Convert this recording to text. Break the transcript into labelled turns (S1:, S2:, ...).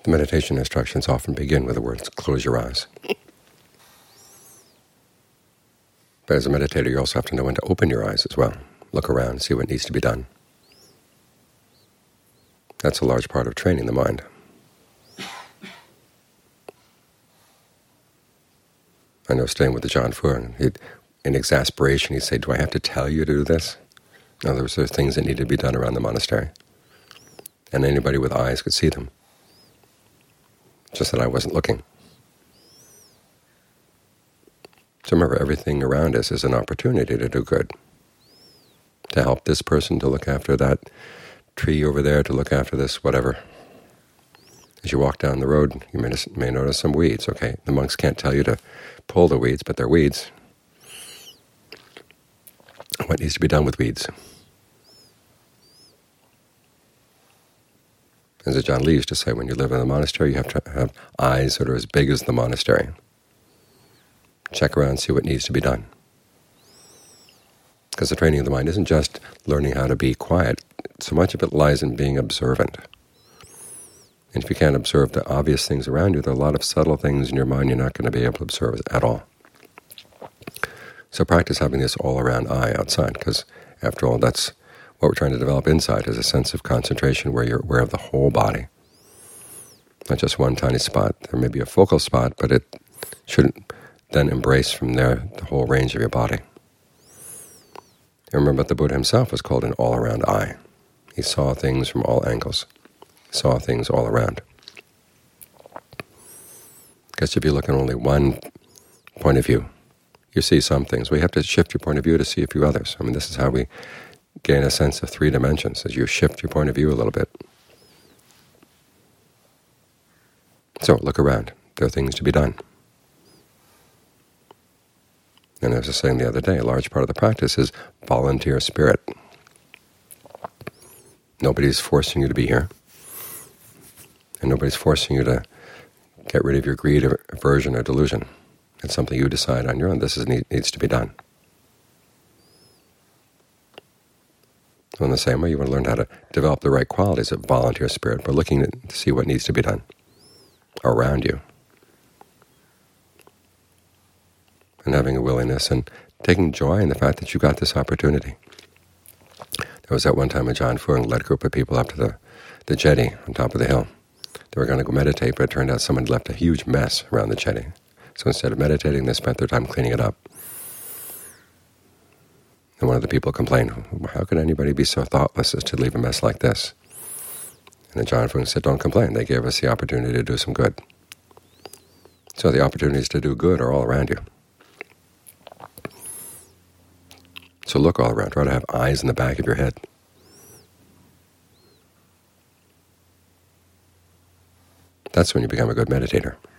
S1: The meditation instructions often begin with the words, close your eyes. But as a meditator, you also have to know when to open your eyes as well. Look around, see what needs to be done. That's a large part of training the mind. I know staying with the Ajaan Fuang, in exasperation, he'd say, do I have to tell you to do this? In other words, there are things that need to be done around the monastery. And anybody with eyes could see them. Just that I wasn't looking. So remember, everything around us is an opportunity to do good. To help this person, to look after that tree over there, to look after this whatever. As you walk down the road, you may notice some weeds. Okay, the monks can't tell you to pull the weeds, but they're weeds. What needs to be done with weeds? As Ajaan Lee used to say, when you live in a monastery, you have to have eyes that are as big as the monastery. Check around, see what needs to be done. Because the training of the mind isn't just learning how to be quiet. So much of it lies in being observant. And if you can't observe the obvious things around you, there are a lot of subtle things in your mind you're not going to be able to observe at all. So practice having this all-around eye outside, because after all, that's what we're trying to develop inside, is a sense of concentration where you're aware of the whole body. Not just one tiny spot. There may be a focal spot, but it shouldn't then embrace from there the whole range of your body. You remember that the Buddha himself was called an all-around eye. He saw things from all angles. He saw things all around. Because if you look at only one point of view, you see some things. We have to shift your point of view to see a few others. I mean, this is how we gain a sense of three dimensions, as you shift your point of view a little bit. So look around. There are things to be done. And as I was saying the other day, a large part of the practice is volunteer spirit. Nobody's forcing you to be here. And nobody's forcing you to get rid of your greed or aversion or delusion. It's something you decide on your own. This needs to be done. So in the same way, you want to learn how to develop the right qualities of volunteer spirit by looking to see what needs to be done around you. And having a willingness and taking joy in the fact that you got this opportunity. There was at one time Ajaan Fuang led a group of people up to the jetty on top of the hill. They were going to go meditate, but it turned out someone had left a huge mess around the jetty. So instead of meditating, they spent their time cleaning it up. And one of the people complained, how could anybody be so thoughtless as to leave a mess like this? And Ajaan Fuang said, don't complain. They gave us the opportunity to do some good. So the opportunities to do good are all around you. So look all around. Try to have eyes in the back of your head. That's when you become a good meditator.